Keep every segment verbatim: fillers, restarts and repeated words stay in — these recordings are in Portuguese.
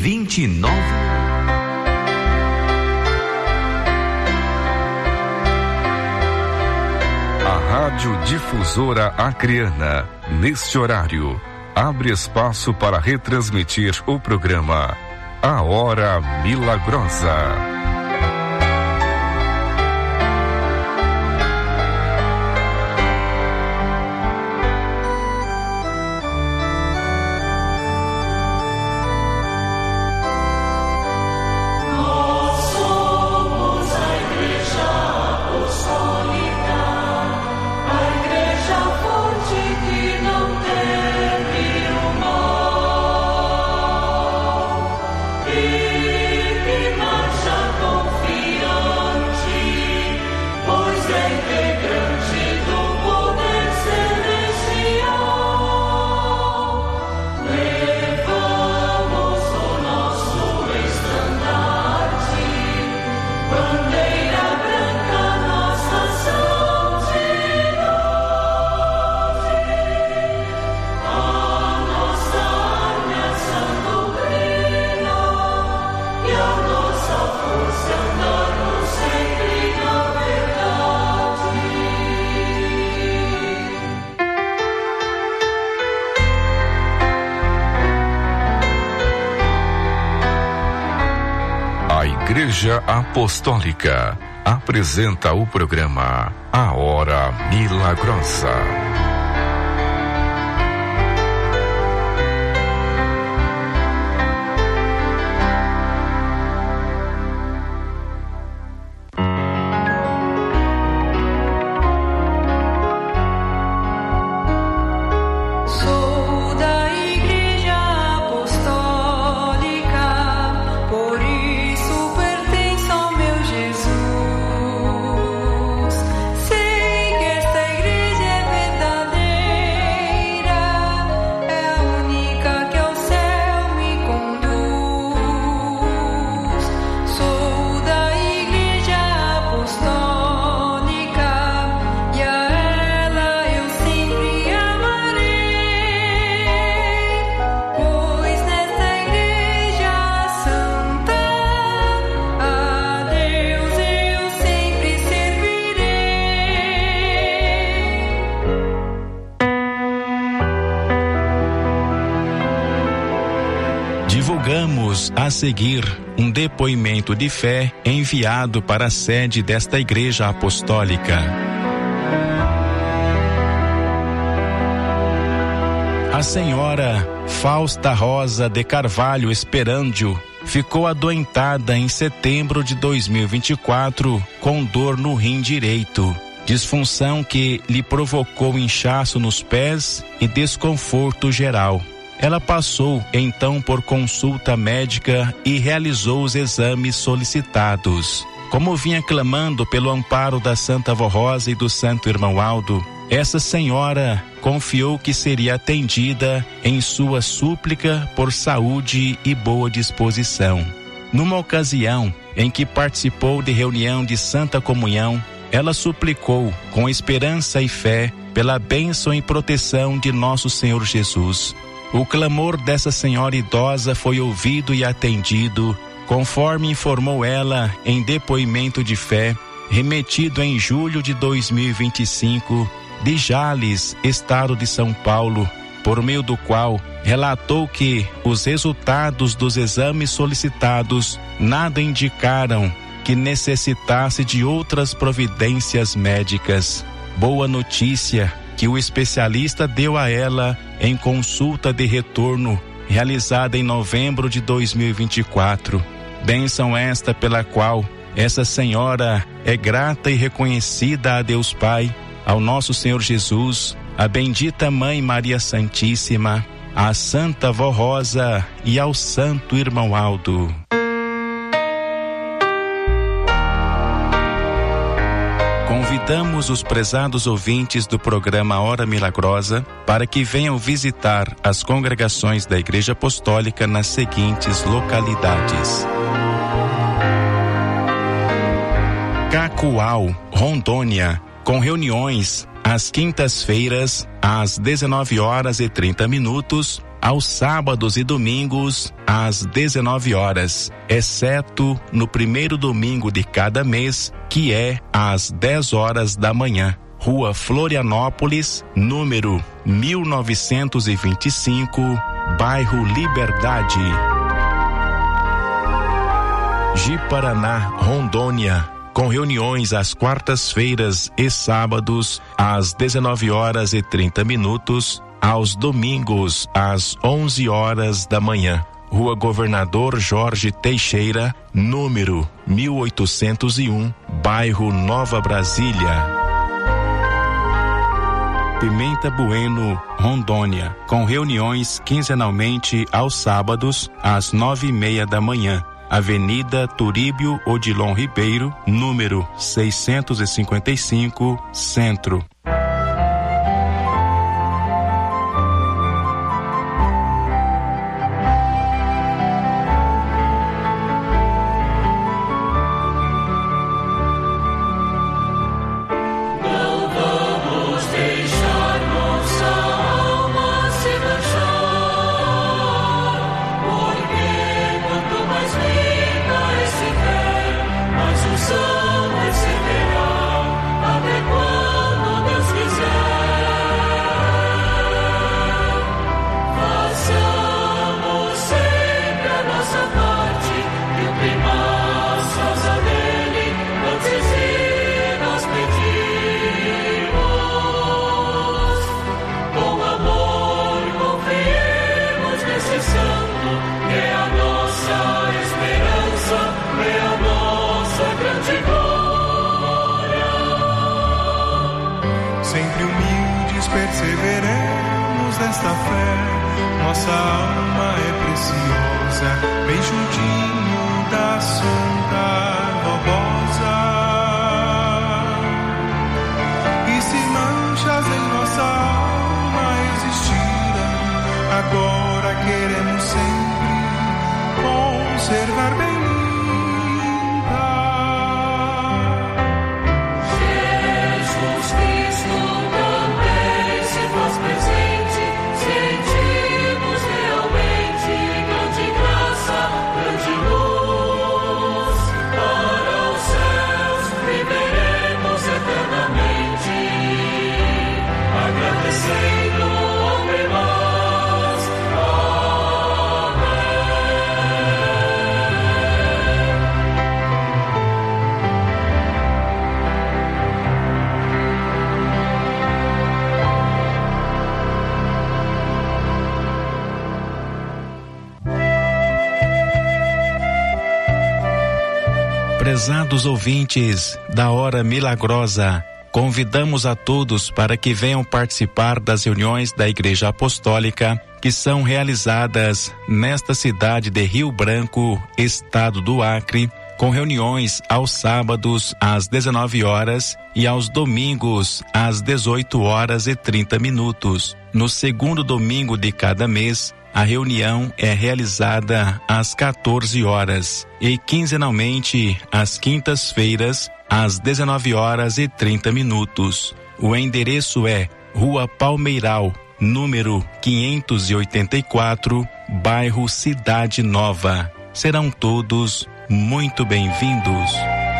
vinte e nove. A Rádio Difusora Acreana, neste horário, abre espaço para retransmitir o programa A Hora Milagrosa. Igreja Apostólica apresenta o programa A Hora Milagrosa. Divulgamos a seguir um depoimento de fé enviado para a sede desta Igreja Apostólica. A senhora Fausta Rosa de Carvalho Esperandio ficou adoentada em setembro de dois mil e vinte e quatro com dor no rim direito, disfunção que lhe provocou inchaço nos pés e desconforto geral. Ela passou então por consulta médica e realizou os exames solicitados. Como vinha clamando pelo amparo da Santa Vó Rosa e do Santo Irmão Aldo, essa senhora confiou que seria atendida em sua súplica por saúde e boa disposição. Numa ocasião em que participou de reunião de Santa Comunhão, ela suplicou com esperança e fé pela bênção e proteção de nosso Senhor Jesus. O clamor dessa senhora idosa foi ouvido e atendido, conforme informou ela em depoimento de fé, remetido em julho de dois mil e vinte e cinco, de Jales, estado de São Paulo, por meio do qual relatou que os resultados dos exames solicitados nada indicaram que necessitasse de outras providências médicas. Boa notícia que o especialista deu a ela em consulta de retorno realizada em novembro de dois mil e vinte e quatro. Bênção esta pela qual essa senhora é grata e reconhecida a Deus Pai, ao nosso Senhor Jesus, a bendita Mãe Maria Santíssima, à Santa Vó Rosa e ao Santo Irmão Aldo. Convidamos os prezados ouvintes do programa Hora Milagrosa para que venham visitar as congregações da Igreja Apostólica nas seguintes localidades: Cacoal, Rondônia, com reuniões às quintas-feiras às dezenove horas e trinta minutos, aos sábados e domingos, às dezenove horas, exceto no primeiro domingo de cada mês, que é às dez horas da manhã. Rua Florianópolis, número mil novecentos e vinte e cinco, bairro Liberdade. Ji-Paraná, Rondônia, com reuniões às quartas-feiras e sábados, às dezenove horas e trinta minutos, aos domingos, às onze horas da manhã. Rua Governador Jorge Teixeira, número mil oitocentos e um, bairro Nova Brasília. Pimenta Bueno, Rondônia, com reuniões quinzenalmente aos sábados, às nove e meia da manhã. Avenida Turíbio Odilon Ribeiro, número seiscentos e cinquenta e cinco, Centro. Perseveremos nesta fé, nossa alma é preciosa, bem juntinho da Santa Barbosa. E se manchas em nossa alma existiram, agora queremos sempre conservar bem limpa. Jesus Cristo também se faz presente, sentimos realmente grande graça, grande luz. Para os céus viveremos eternamente, agradecendo ao primaz. Amém. Prezados ouvintes da Hora Milagrosa, convidamos a todos para que venham participar das reuniões da Igreja Apostólica que são realizadas nesta cidade de Rio Branco, estado do Acre, com reuniões aos sábados às dezenove horas e aos domingos às dezoito horas e trinta minutos. No segundo domingo de cada mês, a reunião é realizada às quatorze horas e quinzenalmente às quintas-feiras às dezenove horas e trinta minutos. O endereço é Rua Palmeiral, número quinhentos e oitenta e quatro, bairro Cidade Nova. Serão todos muito bem-vindos.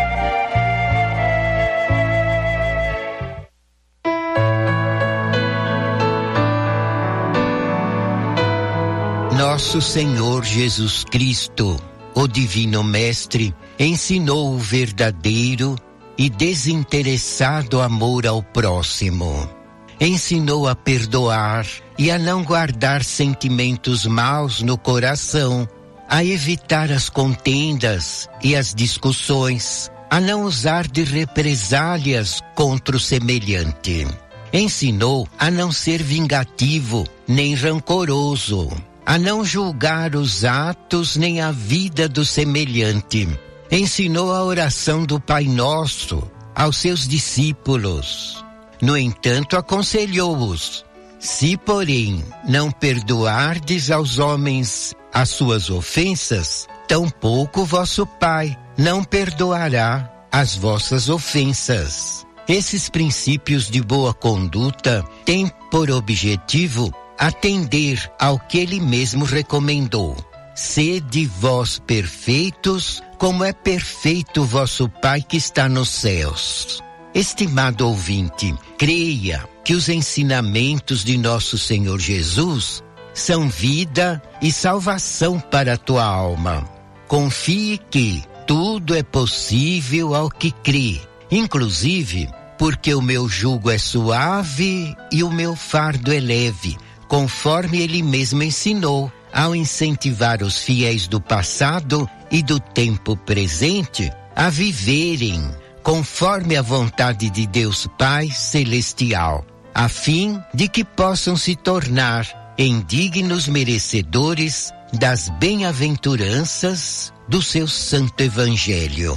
Nosso Senhor Jesus Cristo, o Divino Mestre, ensinou o verdadeiro e desinteressado amor ao próximo. Ensinou a perdoar e a não guardar sentimentos maus no coração, a evitar as contendas e as discussões, a não usar de represálias contra o semelhante. Ensinou a não ser vingativo nem rancoroso, a não julgar os atos nem a vida do semelhante. Ensinou a oração do Pai Nosso aos seus discípulos. No entanto, aconselhou-os: se, porém, não perdoardes aos homens as suas ofensas, tampouco vosso Pai não perdoará as vossas ofensas. Esses princípios de boa conduta têm por objetivo atender ao que ele mesmo recomendou. Sede vós perfeitos, como é perfeito vosso Pai que está nos céus. Estimado ouvinte, creia que os ensinamentos de nosso Senhor Jesus são vida e salvação para a tua alma. Confie que tudo é possível ao que crê, inclusive porque o meu jugo é suave e o meu fardo é leve, conforme ele mesmo ensinou ao incentivar os fiéis do passado e do tempo presente a viverem conforme a vontade de Deus Pai Celestial, a fim de que possam se tornar em dignos merecedores das bem-aventuranças do seu santo evangelho.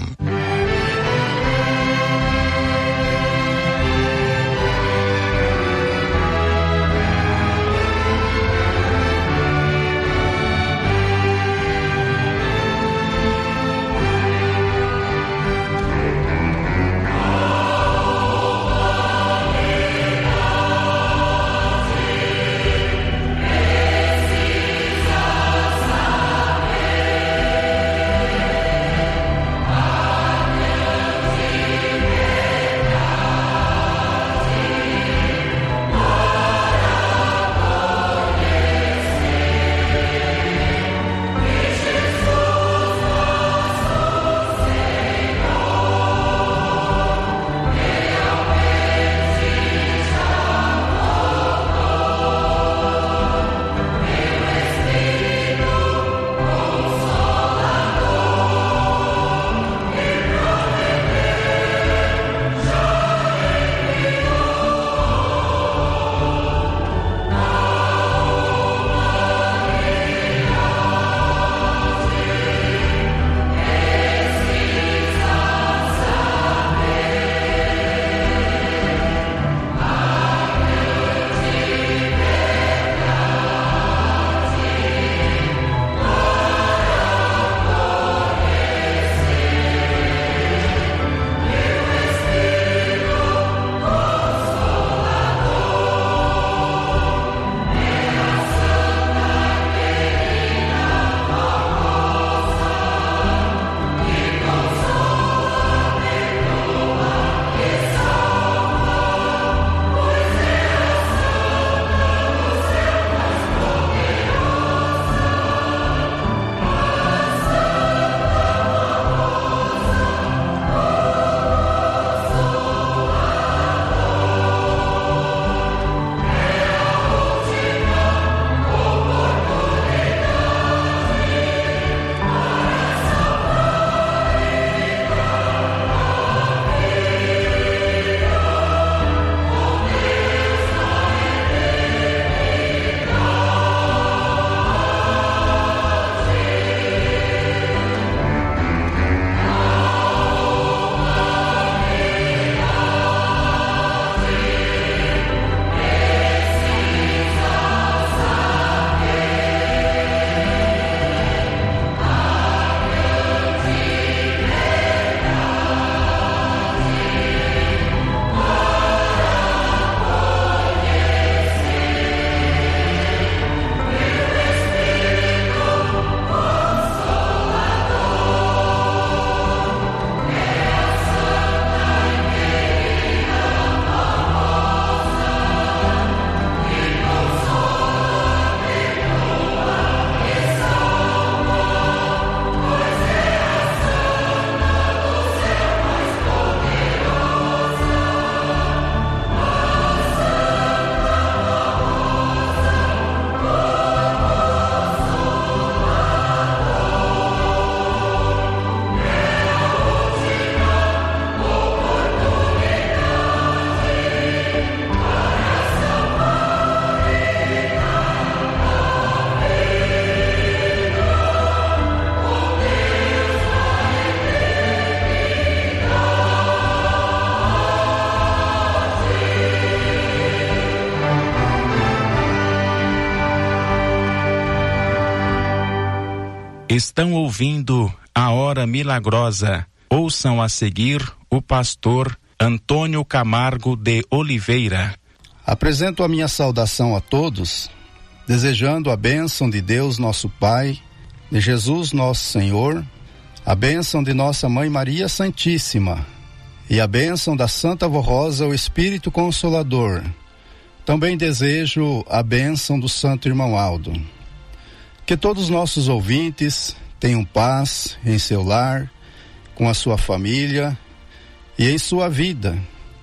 Estão ouvindo a Hora Milagrosa. Ouçam a seguir o pastor Antônio Camargo de Oliveira. Apresento a minha saudação a todos desejando a bênção de Deus nosso Pai, de Jesus nosso Senhor, a bênção de nossa Mãe Maria Santíssima e a bênção da Santa Avó Rosa, o Espírito Consolador. Também desejo a bênção do Santo Irmão Aldo. Que todos os nossos ouvintes tenham paz em seu lar, com a sua família e em sua vida.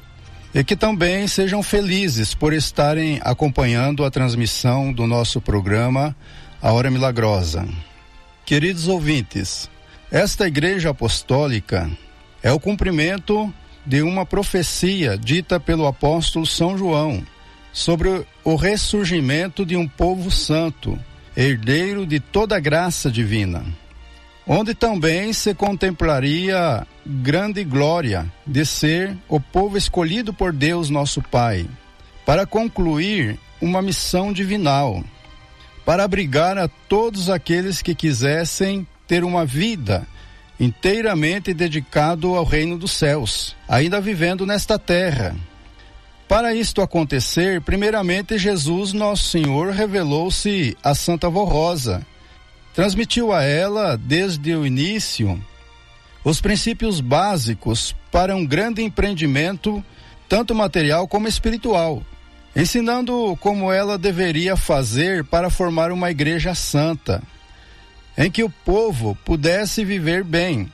E que também sejam felizes por estarem acompanhando a transmissão do nosso programa A Hora Milagrosa. Queridos ouvintes, esta Igreja Apostólica é o cumprimento de uma profecia dita pelo apóstolo São João sobre o ressurgimento de um povo santo, herdeiro de toda a graça divina, onde também se contemplaria grande glória de ser o povo escolhido por Deus nosso Pai, para concluir uma missão divinal, para abrigar a todos aqueles que quisessem ter uma vida inteiramente dedicado ao reino dos céus, ainda vivendo nesta terra. Para isto acontecer, primeiramente Jesus nosso Senhor revelou-se a Santa Avó Rosa, transmitiu a ela desde o início os princípios básicos para um grande empreendimento, tanto material como espiritual, ensinando como ela deveria fazer para formar uma igreja santa, em que o povo pudesse viver bem,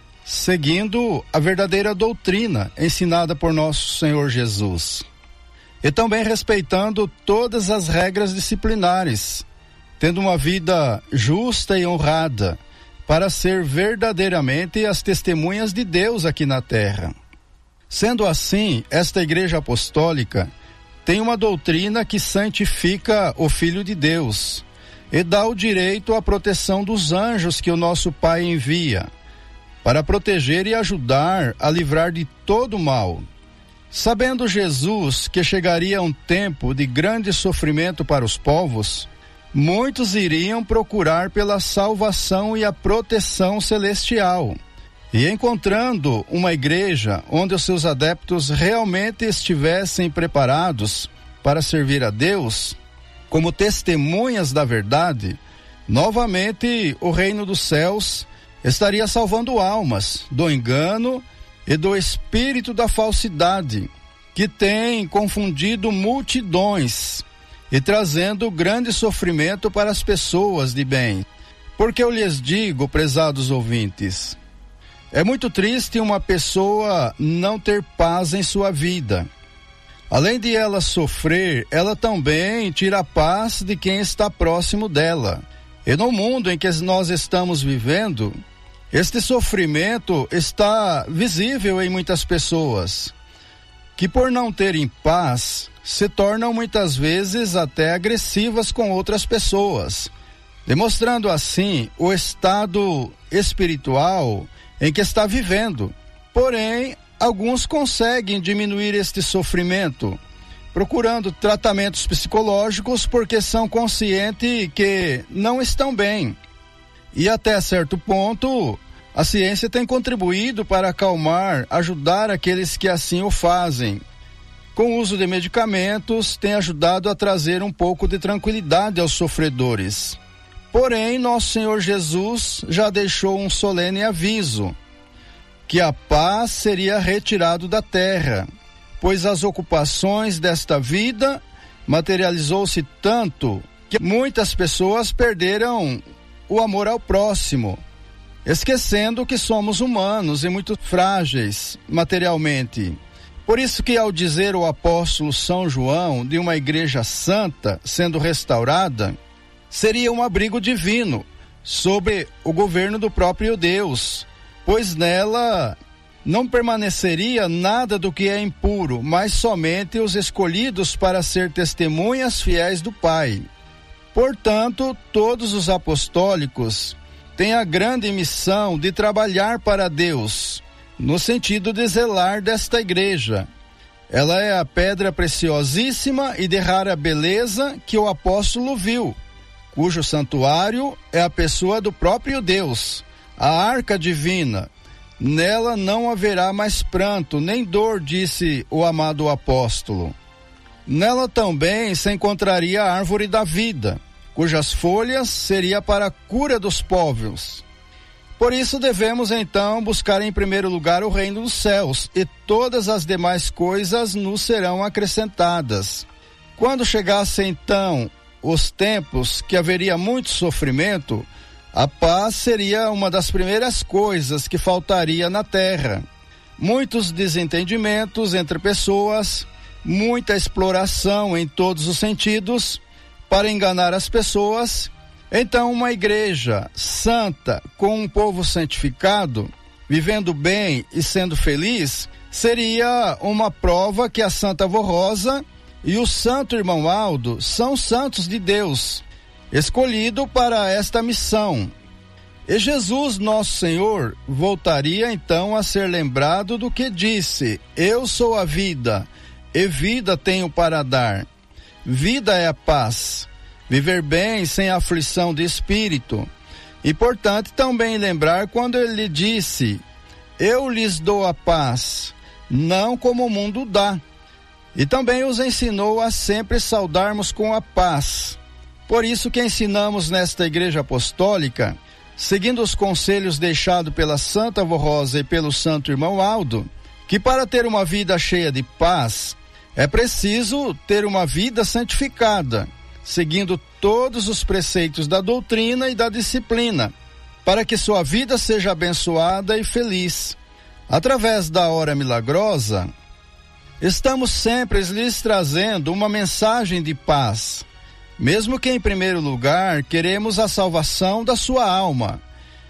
seguindo a verdadeira doutrina ensinada por nosso Senhor Jesus, e também respeitando todas as regras disciplinares, tendo uma vida justa e honrada, para ser verdadeiramente as testemunhas de Deus aqui na terra. Sendo assim, esta Igreja Apostólica tem uma doutrina que santifica o Filho de Deus e dá o direito à proteção dos anjos que o nosso Pai envia, para proteger e ajudar a livrar de todo o mal. Sabendo Jesus que chegaria um tempo de grande sofrimento para os povos, muitos iriam procurar pela salvação e a proteção celestial. E encontrando uma igreja onde os seus adeptos realmente estivessem preparados para servir a Deus, como testemunhas da verdade, novamente o reino dos céus estaria salvando almas do engano e do espírito da falsidade, que tem confundido multidões e trazendo grande sofrimento para as pessoas de bem. Porque eu lhes digo, prezados ouvintes, é muito triste uma pessoa não ter paz em sua vida. Além de ela sofrer, ela também tira a paz de quem está próximo dela. E no mundo em que nós estamos vivendo, este sofrimento está visível em muitas pessoas, que por não terem paz, se tornam muitas vezes até agressivas com outras pessoas, demonstrando assim o estado espiritual em que está vivendo. Porém, alguns conseguem diminuir este sofrimento, procurando tratamentos psicológicos porque são conscientes que não estão bem. E até certo ponto, a ciência tem contribuído para acalmar, ajudar aqueles que assim o fazem. Com o uso de medicamentos, tem ajudado a trazer um pouco de tranquilidade aos sofredores. Porém, nosso Senhor Jesus já deixou um solene aviso, que a paz seria retirado da terra, pois as ocupações desta vida materializou-se tanto que muitas pessoas perderam o amor ao próximo, esquecendo que somos humanos e muito frágeis materialmente. Por isso que ao dizer o apóstolo São João de uma igreja santa sendo restaurada, seria um abrigo divino sobre o governo do próprio Deus, pois nela não permaneceria nada do que é impuro, mas somente os escolhidos para ser testemunhas fiéis do Pai. Portanto, todos os apostólicos têm a grande missão de trabalhar para Deus, no sentido de zelar desta igreja. Ela é a pedra preciosíssima e de rara beleza que o apóstolo viu, cujo santuário é a pessoa do próprio Deus, a arca divina. Nela não haverá mais pranto nem dor, disse o amado apóstolo. Nela também se encontraria a árvore da vida, cujas folhas seria para a cura dos povos. Por isso devemos então buscar em primeiro lugar o reino dos céus, e todas as demais coisas nos serão acrescentadas. Quando chegasse então os tempos que haveria muito sofrimento, a paz seria uma das primeiras coisas que faltaria na terra. Muitos desentendimentos entre pessoas, muita exploração em todos os sentidos para enganar as pessoas. Então, uma igreja santa, com um povo santificado, vivendo bem e sendo feliz, seria uma prova que a Santa Avó Rosa e o Santo Irmão Aldo são santos de Deus, escolhido para esta missão. E Jesus, nosso Senhor, voltaria então a ser lembrado do que disse: eu sou a vida, e vida tenho para dar. Vida é a paz, viver bem sem aflição de espírito. Importante também lembrar quando ele disse: eu lhes dou a paz, não como o mundo dá. E também os ensinou a sempre saudarmos com a paz. Por isso que ensinamos nesta igreja apostólica, seguindo os conselhos deixados pela Santa Avó Rosa e pelo Santo Irmão Aldo, que para ter uma vida cheia de paz, é preciso ter uma vida santificada, seguindo todos os preceitos da doutrina e da disciplina, para que sua vida seja abençoada e feliz. Através da hora milagrosa, estamos sempre lhes trazendo uma mensagem de paz, mesmo que em primeiro lugar queremos a salvação da sua alma.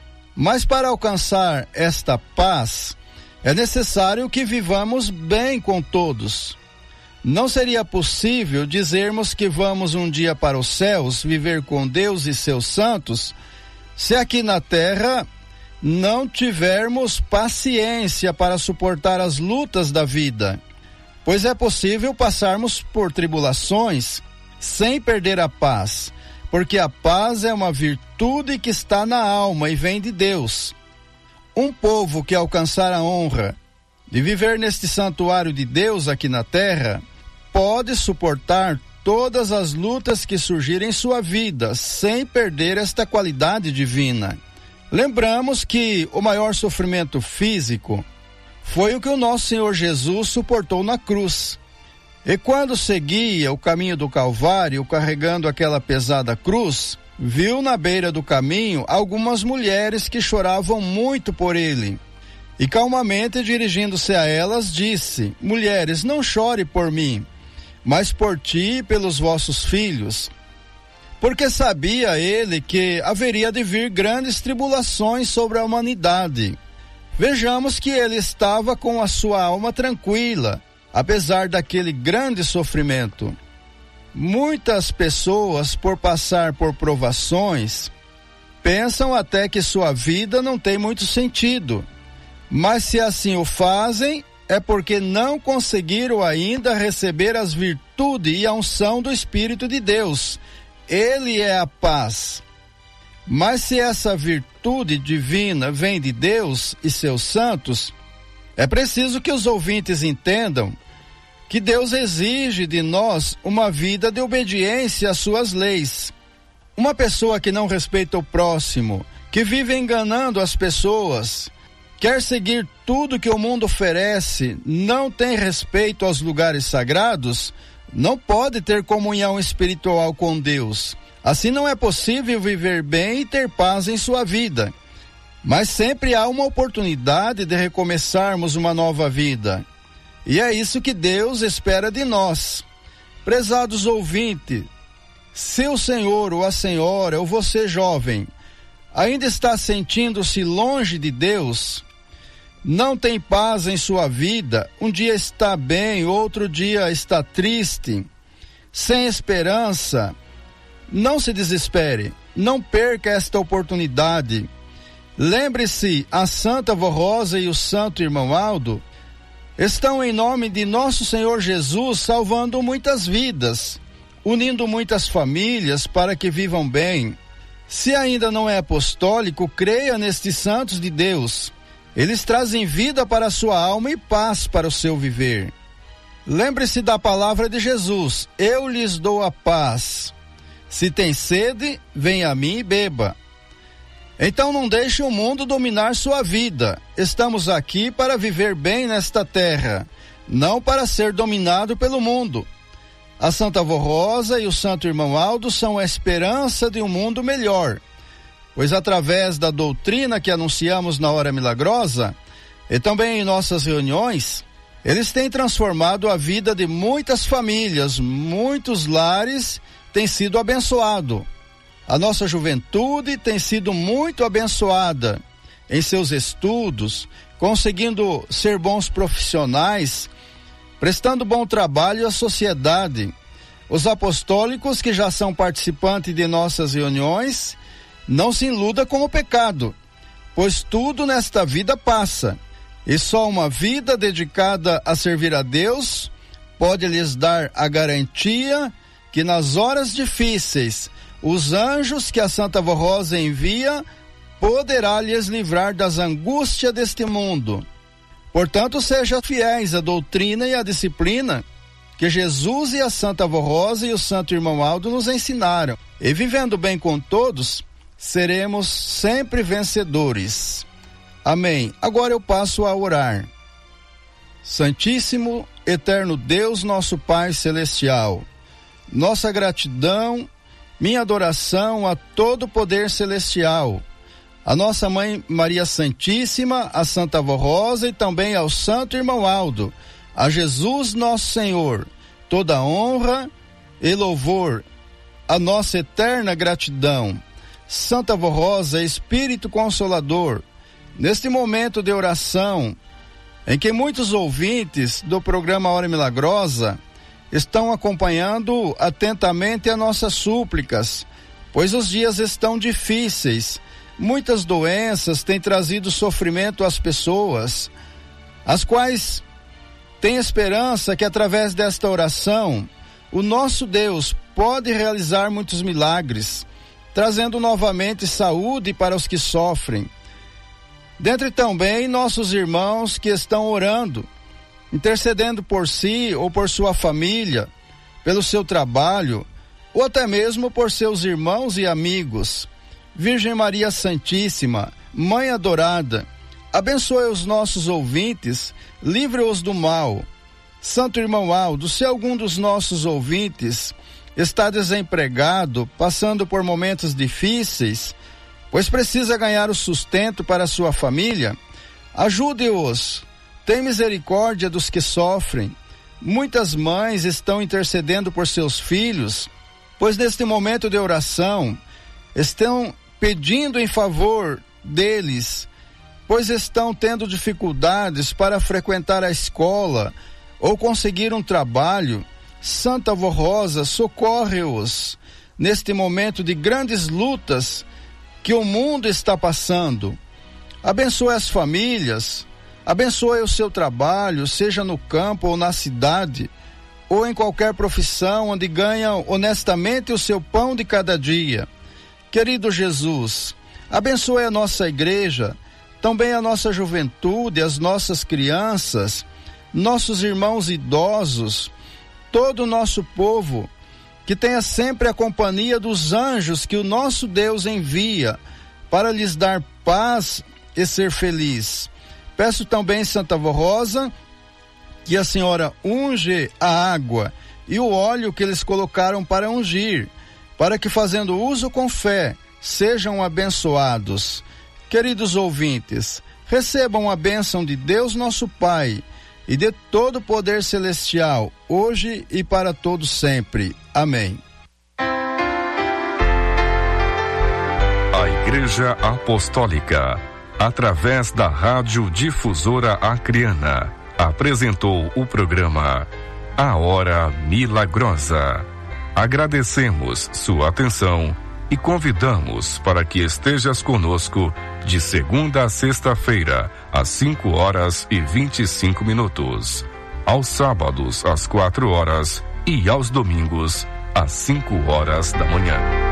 Mas para alcançar esta paz, é necessário que vivamos bem com todos. Não seria possível dizermos que vamos um dia para os céus viver com Deus e seus santos, se aqui na terra não tivermos paciência para suportar as lutas da vida. Pois é possível passarmos por tribulações sem perder a paz, porque a paz é uma virtude que está na alma e vem de Deus. Um povo que alcançar a honra de viver neste santuário de Deus aqui na terra, pode suportar todas as lutas que surgirem em sua vida, sem perder esta qualidade divina. Lembramos que o maior sofrimento físico foi o que o nosso Senhor Jesus suportou na cruz. E quando seguia o caminho do Calvário, carregando aquela pesada cruz, viu na beira do caminho algumas mulheres que choravam muito por ele. E calmamente, dirigindo-se a elas, disse: mulheres, não chore por mim, mas por ti e pelos vossos filhos. Porque sabia ele que haveria de vir grandes tribulações sobre a humanidade. Vejamos que ele estava com a sua alma tranquila, apesar daquele grande sofrimento. Muitas pessoas, por passar por provações, pensam até que sua vida não tem muito sentido. Mas se assim o fazem, é porque não conseguiram ainda receber as virtudes e a unção do Espírito de Deus. Ele é a paz. Mas se essa virtude divina vem de Deus e seus santos, é preciso que os ouvintes entendam que Deus exige de nós uma vida de obediência às suas leis. Uma pessoa que não respeita o próximo, que vive enganando as pessoas, quer seguir tudo que o mundo oferece, não tem respeito aos lugares sagrados, não pode ter comunhão espiritual com Deus. Assim não é possível viver bem e ter paz em sua vida. Mas sempre há uma oportunidade de recomeçarmos uma nova vida. E é isso que Deus espera de nós. Prezados ouvintes, se o senhor ou a senhora ou você jovem ainda está sentindo-se longe de Deus, não tem paz em sua vida, um dia está bem, outro dia está triste, sem esperança, não se desespere, não perca esta oportunidade. Lembre-se, a Santa Avó Rosa e o Santo Irmão Aldo estão em nome de nosso Senhor Jesus salvando muitas vidas, unindo muitas famílias para que vivam bem. Se ainda não é apostólico, creia nestes santos de Deus. Eles trazem vida para a sua alma e paz para o seu viver. Lembre-se da palavra de Jesus: eu lhes dou a paz. Se tem sede, venha a mim e beba. Então não deixe o mundo dominar sua vida. Estamos aqui para viver bem nesta terra, não para ser dominado pelo mundo. A Santa Avó Rosa e o Santo Irmão Aldo são a esperança de um mundo melhor, pois através da doutrina que anunciamos na Hora Milagrosa e também em nossas reuniões, eles têm transformado a vida de muitas famílias, muitos lares têm sido abençoados. A nossa juventude tem sido muito abençoada em seus estudos, conseguindo ser bons profissionais, prestando bom trabalho à sociedade. Os apostólicos que já são participantes de nossas reuniões, não se iluda com o pecado, pois tudo nesta vida passa, e só uma vida dedicada a servir a Deus pode lhes dar a garantia que nas horas difíceis, os anjos que a Santa Avó Rosa envia poderá lhes livrar das angústias deste mundo. Portanto, sejam fiéis à doutrina e à disciplina que Jesus e a Santa Avó Rosa e o Santo Irmão Aldo nos ensinaram. E vivendo bem com todos, seremos sempre vencedores. Amém. Agora eu passo a orar. Santíssimo, eterno Deus, nosso Pai Celestial, nossa gratidão, minha adoração a todo o poder celestial, a nossa Mãe Maria Santíssima, a Santa Avó Rosa e também ao Santo Irmão Aldo, a Jesus nosso Senhor, toda honra e louvor, a nossa eterna gratidão. Santa Avó Rosa, Espírito Consolador, neste momento de oração, em que muitos ouvintes do programa Hora Milagrosa estão acompanhando atentamente as nossas súplicas, pois os dias estão difíceis, muitas doenças têm trazido sofrimento às pessoas, as quais têm esperança que através desta oração, o nosso Deus pode realizar muitos milagres, trazendo novamente saúde para os que sofrem. Dentre também nossos irmãos que estão orando, intercedendo por si ou por sua família, pelo seu trabalho, ou até mesmo por seus irmãos e amigos. Virgem Maria Santíssima, Mãe adorada, abençoe os nossos ouvintes, livre-os do mal. Santo Irmão Aldo, se algum dos nossos ouvintes está desempregado, passando por momentos difíceis, pois precisa ganhar o sustento para sua família, ajude-os. Tem misericórdia dos que sofrem. Muitas mães estão intercedendo por seus filhos, pois neste momento de oração estão pedindo em favor deles, pois estão tendo dificuldades para frequentar a escola ou conseguir um trabalho. Santa Avó Rosa, socorre-os neste momento de grandes lutas que o mundo está passando. Abençoe as famílias, abençoe o seu trabalho, seja no campo ou na cidade, ou em qualquer profissão onde ganham honestamente o seu pão de cada dia. Querido Jesus, abençoe a nossa igreja, também a nossa juventude, as nossas crianças, nossos irmãos idosos, todo o nosso povo, que tenha sempre a companhia dos anjos que o nosso Deus envia para lhes dar paz e ser feliz. Peço também, Santa Avó Rosa, que a senhora unge a água e o óleo que eles colocaram para ungir, para que, fazendo uso com fé, sejam abençoados. Queridos ouvintes, recebam a bênção de Deus nosso Pai e de todo o poder celestial, hoje e para todos sempre. Amém. A Igreja Apostólica, através da Rádio Difusora Acreana, apresentou o programa A Hora Milagrosa. Agradecemos sua atenção e convidamos para que estejas conosco de segunda a sexta-feira, às cinco horas e vinte e cinco minutos, aos sábados às quatro horas e aos domingos às cinco horas da manhã.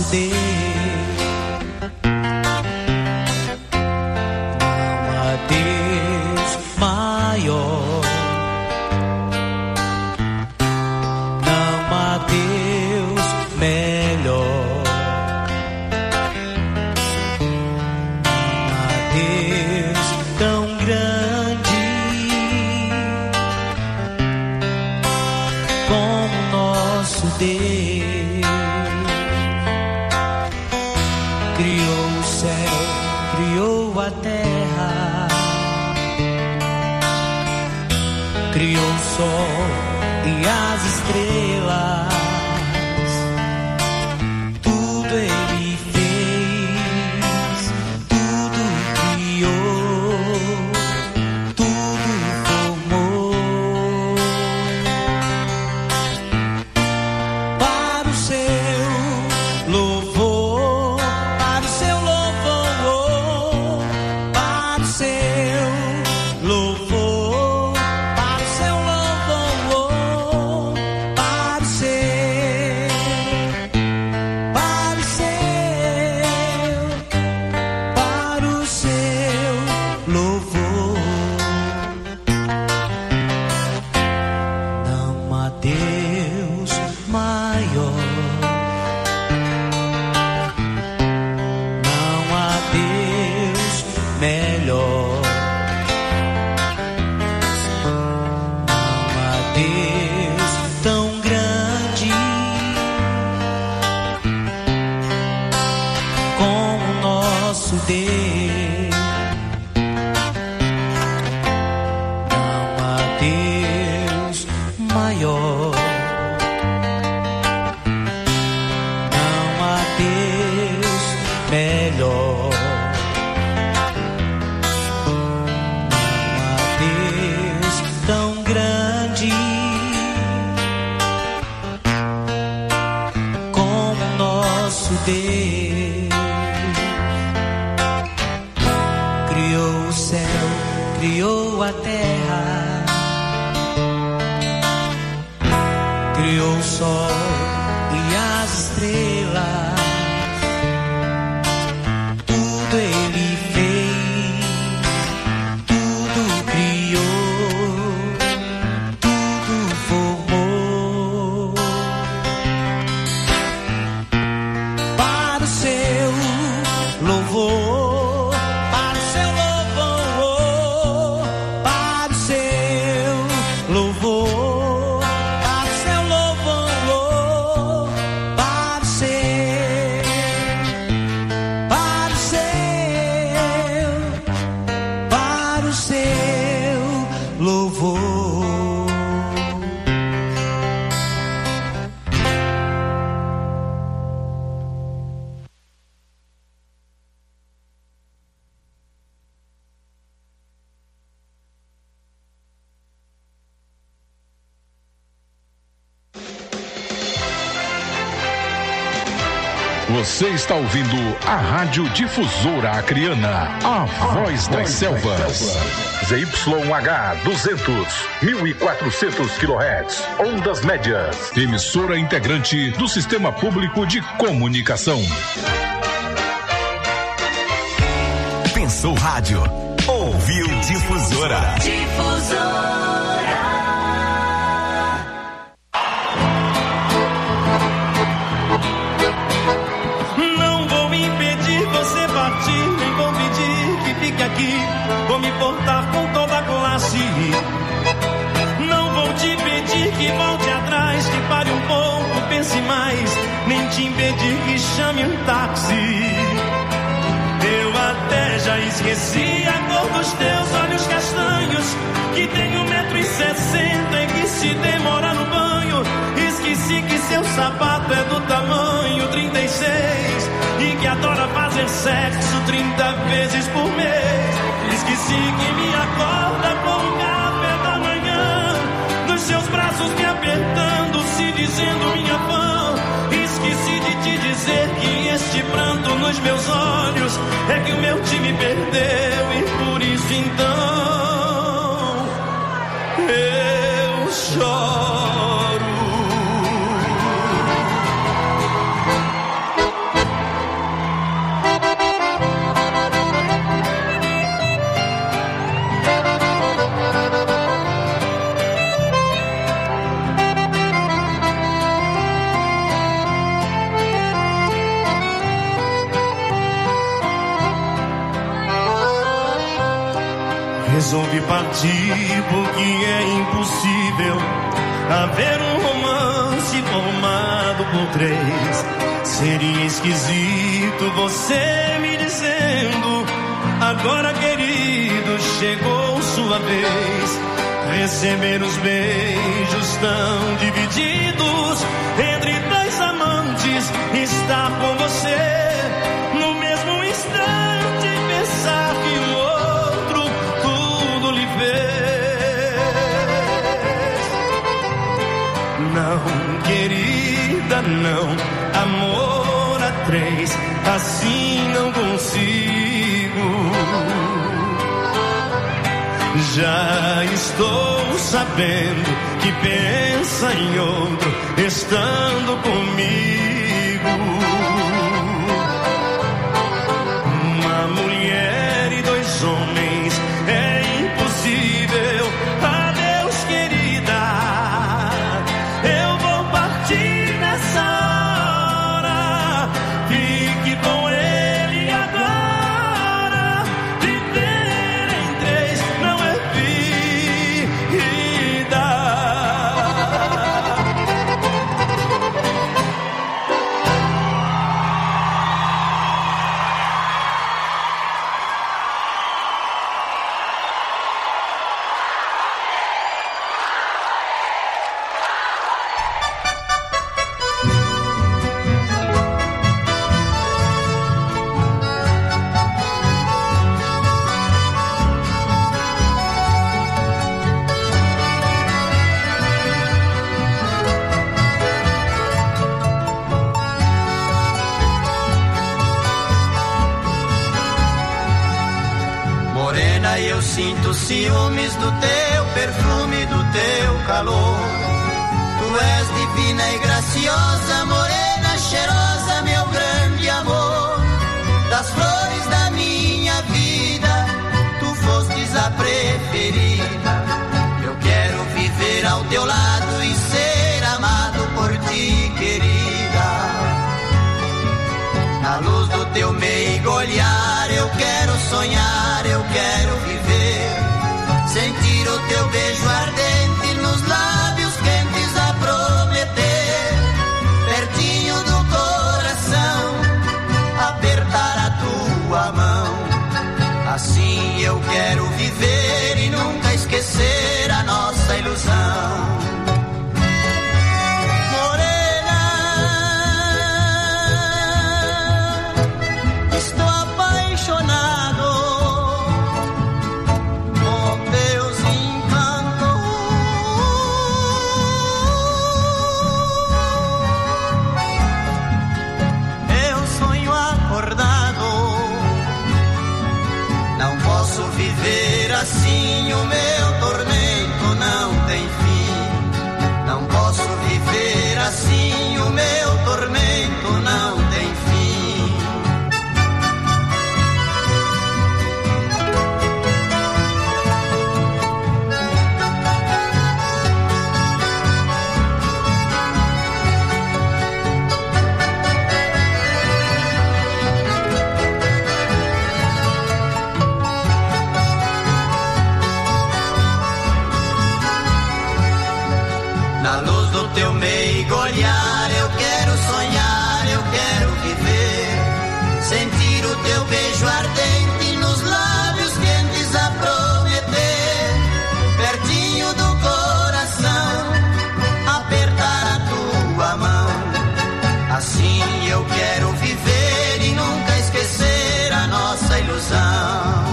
Deus. Não há Deus maior. Não há Deus melhor. Não há Deus tão grande como nosso Deus. Criou o céu, criou a terra, criou o sol e as estrelas. Tudo Ele fez, tudo criou, tudo formou. Para o seu louvor, para o seu louvor, para o seu louvor, para o seu louvor, para o seu, para o seu, para o seu louvor. Não há Deus maior. Não há Deus melhor. Não há Deus tão grande como nosso Deus. Não há Deus maior. Não há Deus melhor. Não há Deus tão grande como nosso Deus. Criou o céu, criou a terra, criou o sol e as estrelas. Tudo Ele fez, tudo criou, tudo formou. Para o seu louvor, para o seu louvor, para o seu louvor, para o seu louvor, para o seu, para o seu, para o seu louvor. Você está ouvindo a Rádio Difusora Acreana, a voz das selvas. Z Y H duzentos, mil e quatrocentos quilohertz, ondas médias. Emissora integrante do Sistema Público de Comunicação. Pensou rádio, ouviu Difusora. Difusora. Não vou impedir você partir, nem vou pedir que fique aqui. Vou me portar com toda a classe. Não vou te pedir que volte atrás, que pare um pouco, pense mais. Nem te impedir que chame um táxi. Eu até já esqueci a cor dos teus olhos castanhos, que tem um metro e sessenta e que se demora no banho. Esqueci que seu sapato é do tamanho trinta e seis e que adora fazer sexo trinta vezes por mês. Esqueci que me acorda com o café da manhã, nos seus braços me apertando, se dizendo minha fã. Esqueci de te dizer que este pranto nos meus olhos é que o meu time perdeu e por isso então eu choro. de partir porque é impossível haver um romance formado por três. Seria esquisito você me dizendo: agora, querido, chegou sua vez. Receber os beijos tão divididos entre dois amantes, estar com você no mesmo instante, pensar que o outro tudo lhe fez. Não, querida, não, amor a três, assim não consigo. Já estou sabendo que pensa em outro, estando comigo. Uma mulher e dois homens é impossível. Adeus, querida, eu vou partir nessa hora. Fique com ele agora. Viver em três não é vida. Morena, eu sinto ciúmes do teu perfume, do teu calor. Tu és divina e graciosa, morena, cheirosa, meu grande amor. Das flores da minha vida, tu fostes a preferida. Eu quero viver ao teu lado e ser amado por ti, querida. Na luz do teu meigo olhar, eu quero sonhar, eu quero viver. Sentir o teu beijo ardente nos lábios quentes a prometer. Pertinho do coração, apertar a tua mão. Assim eu quero viver e nunca esquecer a nossa ilusão. Assim o meu tormento não tem fim. Não posso viver assim, o meu tormento não tem fim. Teu meigo olhar, eu quero sonhar, eu quero viver. Sentir o teu beijo ardente nos lábios quentes a prometer. Pertinho do coração, apertar a tua mão. Assim eu quero viver e nunca esquecer a nossa ilusão.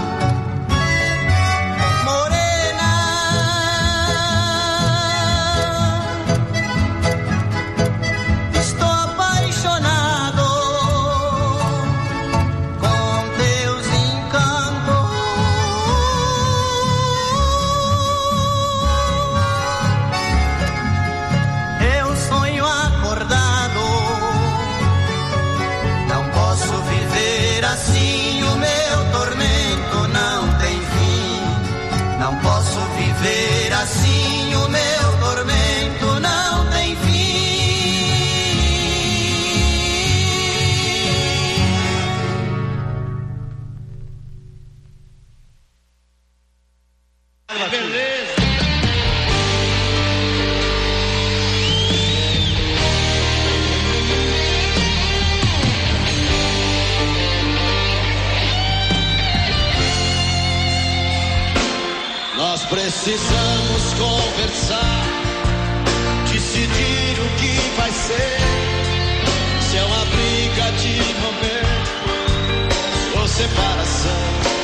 precisamos conversar, decidir o que vai ser. Se é uma briga de momento ou separação,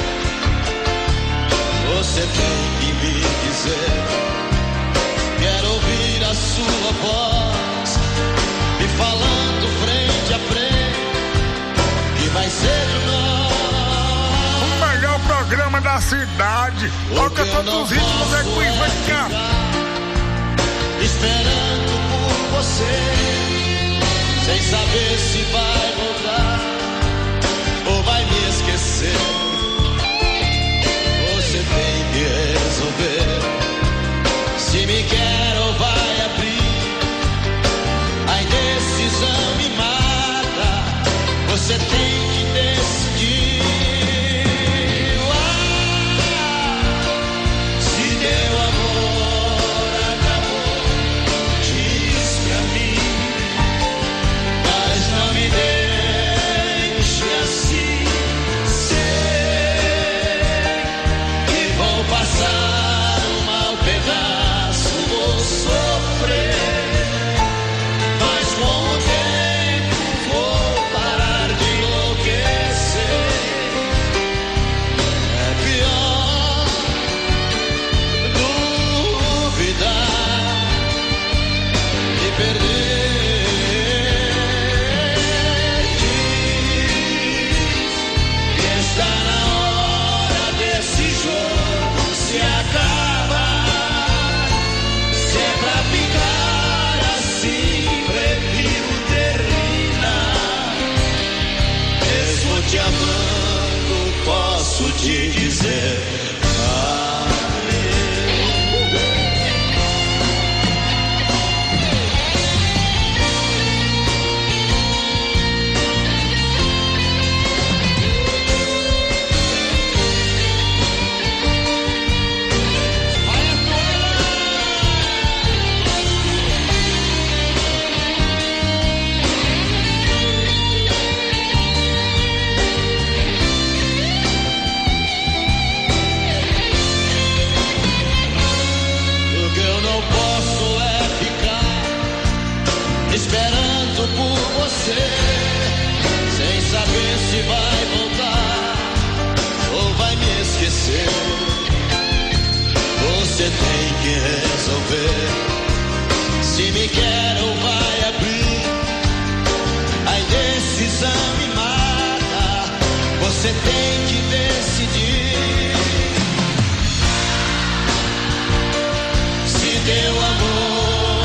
você tem que me dizer. Quero ouvir a sua voz me falando frente a frente que vai ser nós. O melhor programa da cidade. Toca todos os ritmos, é Queen, vai ficar esperando por você, sem saber se vai voltar ou vai me esquecer. Você tem que resolver se me quer ou vai abrir. A indecisão me mata, você tem que decidir. Te amando, posso te dizer esperando por você, sem saber se vai voltar ou vai me esquecer. Você tem que resolver se me quer ou vai abrir. A indecisão me mata, você tem que decidir. Se teu amor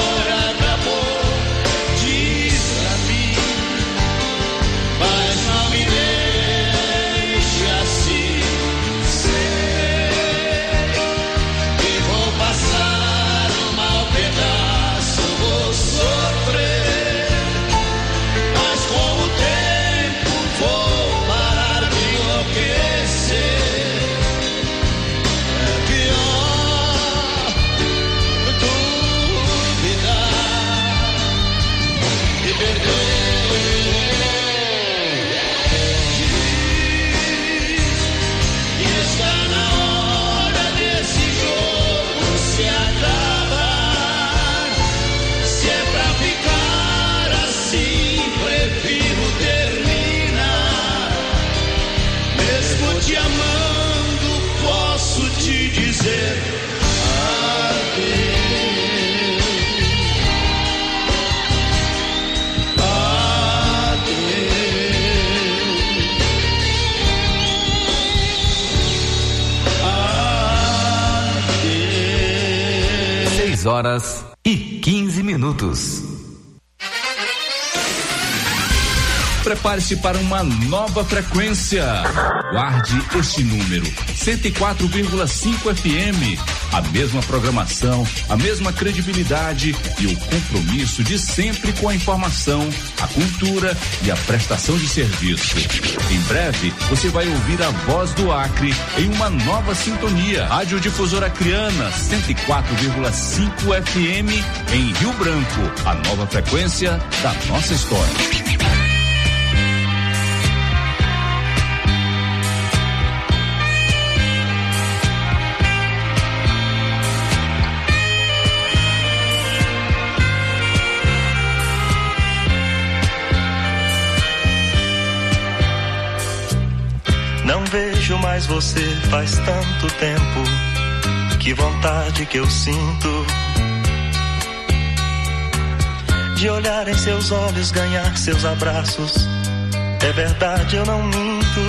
te amando, posso te dizer adeus, adeus. Seis horas e quinze minutos. Prepare-se para uma nova frequência. Guarde este número, cento e quatro vírgula cinco F M. A mesma programação, a mesma credibilidade e o compromisso de sempre com a informação, a cultura e a prestação de serviço. Em breve, você vai ouvir a voz do Acre em uma nova sintonia. Rádio Difusora Acreana, cento e quatro vírgula cinco F M em Rio Branco. A nova frequência da nossa história. vejo mais você faz tanto tempo. Que vontade que eu sinto de olhar em seus olhos, ganhar seus abraços. É verdade, eu não minto.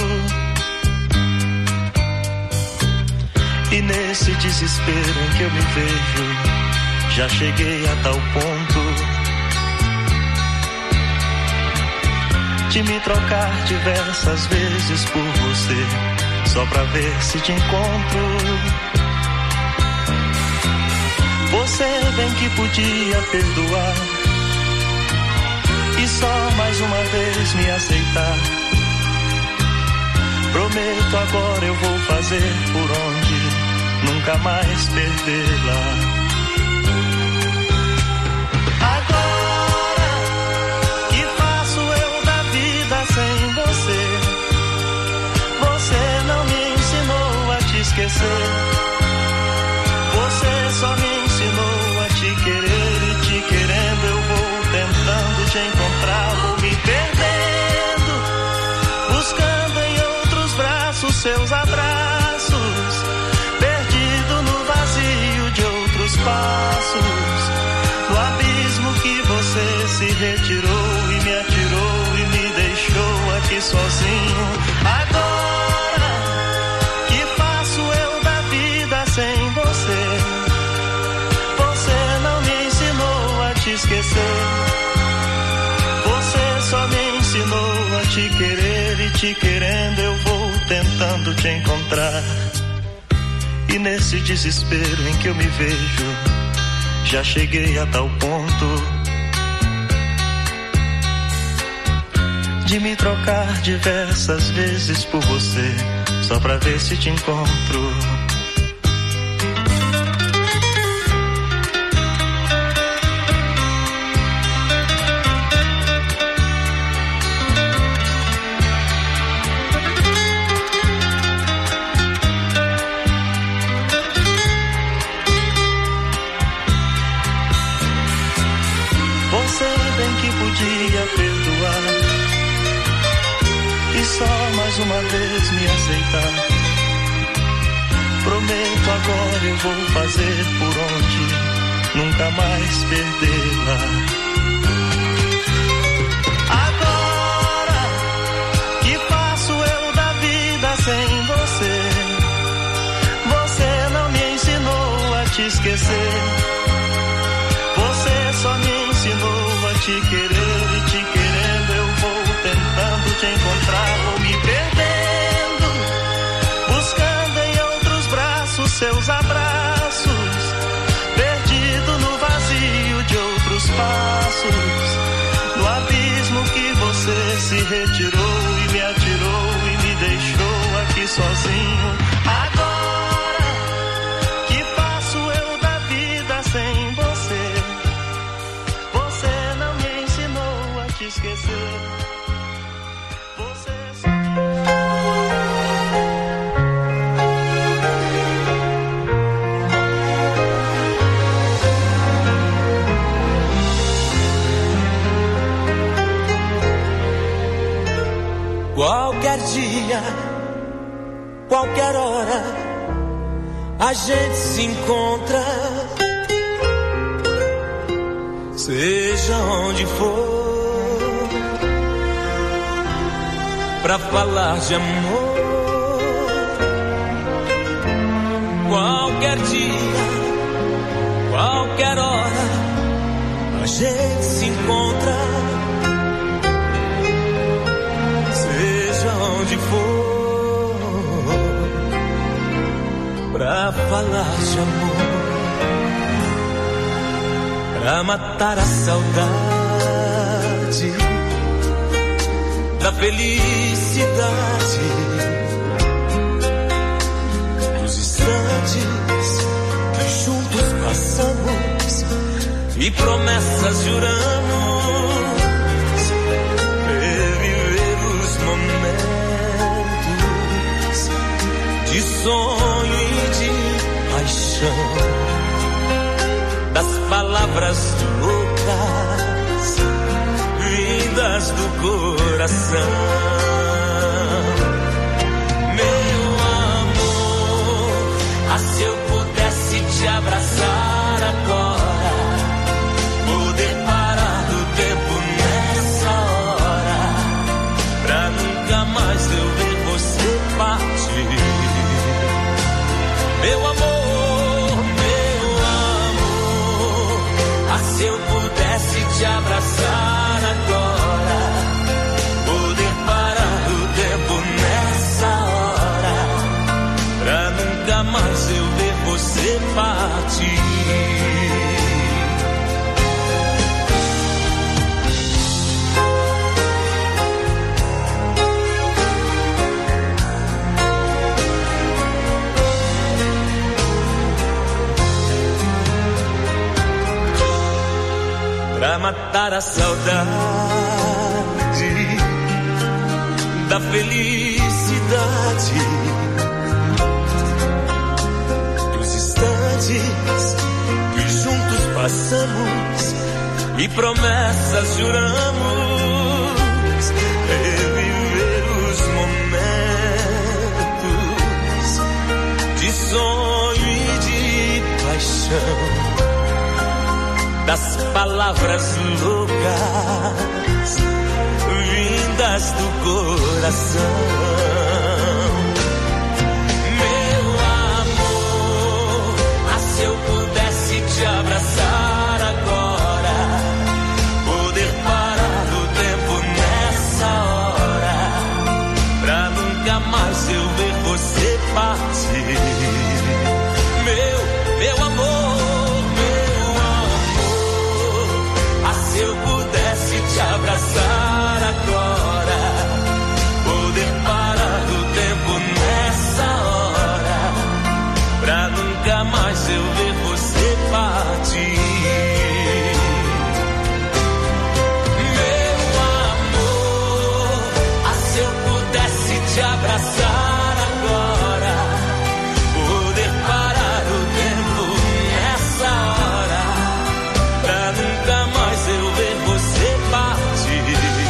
E nesse desespero em que eu me vejo, já cheguei a tal ponto de me trocar diversas vezes por você, só pra ver se te encontro. Você bem que podia perdoar e só mais uma vez me aceitar. Prometo agora eu vou fazer por onde nunca mais perdê-la. Agora que faço eu da vida sem você? Você não me ensinou a te esquecer. Você só me ensinou a te querer, e te querendo eu vou tentando te encontrar. Vou me perdendo, buscando em outros braços seus abraços, perdido no vazio de outros passos, no abismo que você se retirou e me atirou e me deixou aqui sozinho. Agora que faço eu da vida sem você? Você não me ensinou a te esquecer. Você só me ensinou a te querer, e te querendo eu vou tentando te encontrar. E nesse desespero em que eu me vejo, já cheguei a tal ponto de me trocar diversas vezes por você, só pra ver se te encontro. Uma vez me aceitar. Prometo agora eu vou fazer por onde nunca mais perdê-la. Agora que faço eu da vida sem você? Você não me ensinou a te esquecer. Você só me ensinou a te querer, e te querendo eu vou tentando te encontrar. Vou me perdendo, buscando em outros braços seus abraços, perdido no vazio de outros passos, no abismo que você se retirou e me atirou e me deixou aqui sozinho. Agora que faço eu da vida sem você? Você não me ensinou a te esquecer. Qualquer dia, qualquer hora, a gente se encontra, seja onde for, pra falar de amor. Qualquer dia, qualquer hora, a gente se encontra, onde for, pra falar de amor, pra matar a saudade da felicidade, dos instantes que juntos passamos e promessas juramos. De sonho e de paixão, das palavras loucas vindas do coração. Meu da saudade, da felicidade, dos instantes que juntos passamos e promessas juramos, reviver os momentos de sonho e de paixão, das palavras loucas vindas do coração. Meu amor, ah, se eu pudesse te abraçar agora, poder parar o tempo nessa hora, pra nunca mais eu ver você partir. Meu, meu amor, meu amor, ah, se eu pudesse te abraçar agora, poder parar o tempo nessa hora, pra nunca mais eu ver você partir. Meu amor, ah, se eu pudesse te abraçar agora, poder parar o tempo nessa hora, pra nunca mais eu ver você partir.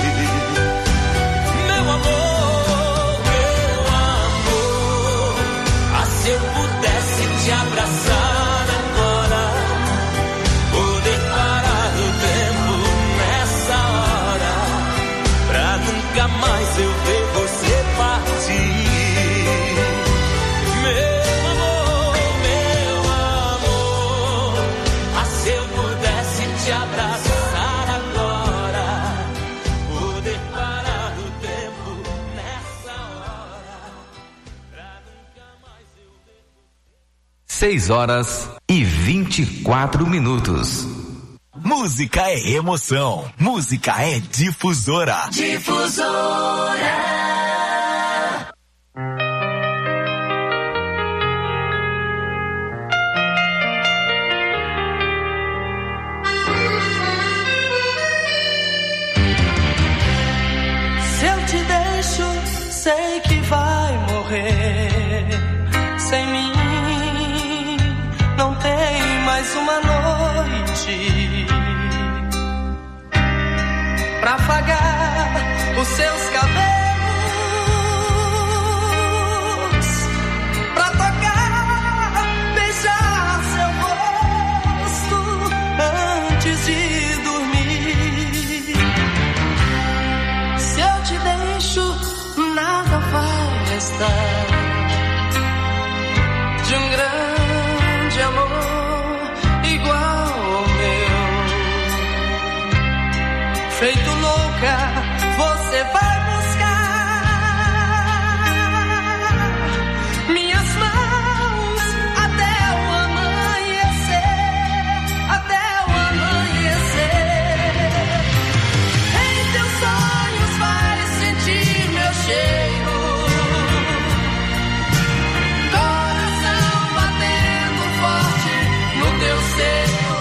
Meu amor, meu amor, ah, se eu pudesse te abraçar agora, poder parar o tempo nessa hora, pra nunca mais eu ver você partir. Meu amor, meu amor, ah, se eu pudesse te abraçar agora, poder parar o tempo nessa hora, pra nunca mais eu ver. seis horas e vinte e quatro minutos. Música é emoção. Música é difusora. Difusora. Se eu te deixo, sei que vai morrer. Sem mim, não tem mais uma noite pra afagar os seus cabelos, pra tocar, beijar seu rosto antes de dormir. Se eu te deixo, nada vai restar de um grande amor igual ao meu. Feito louca, você vai buscar minhas mãos até o amanhecer, até o amanhecer. Em teus sonhos vai sentir meu cheiro, coração batendo forte no teu seio.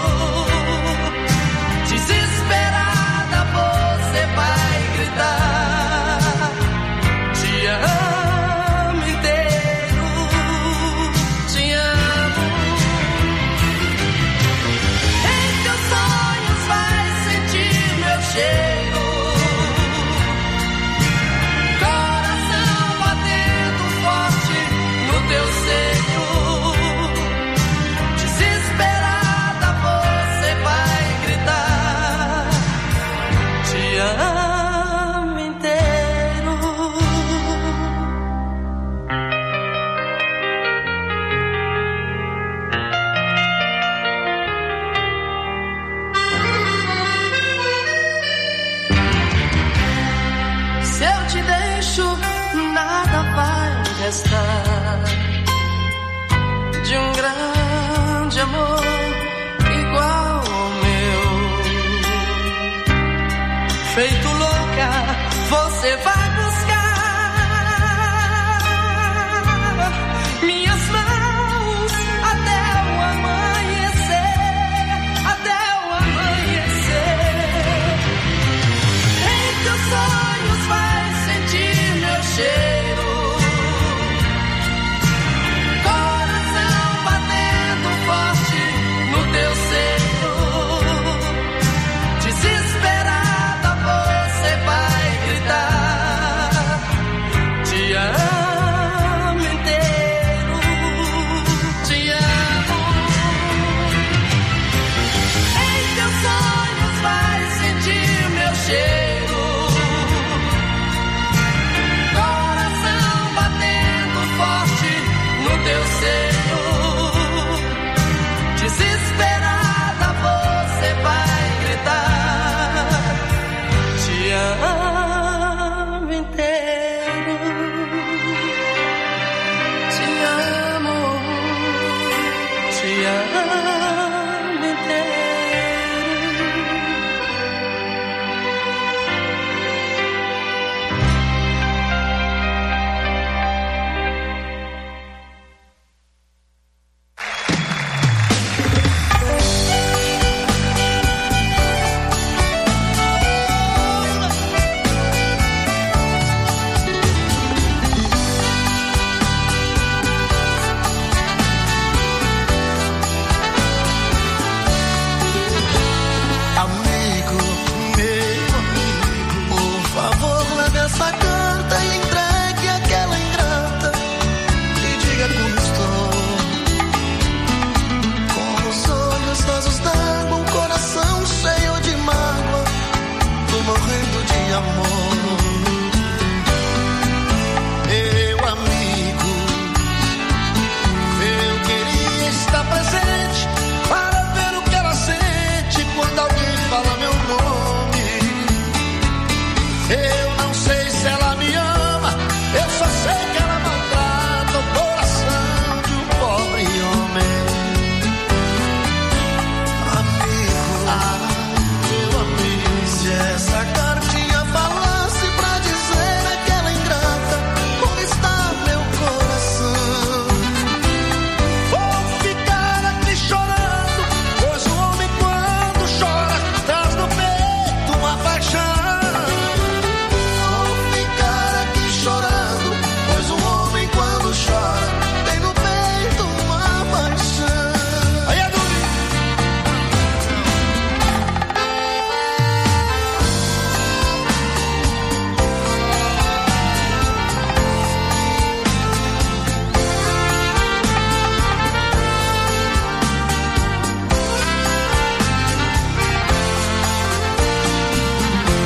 Desesperada você vai gritar, te amo inteiro, te amo. Em teus sonhos vai sentir meu cheiro, coração batendo forte no teu seio. Desesperada você vai gritar, te amo inteiro. Se eu te deixo, nada vai restar de um grande amor igual ao meu. Feito louca, você vai buscar minhas mãos até o amanhecer, até o amanhecer. sentir meu cheiro.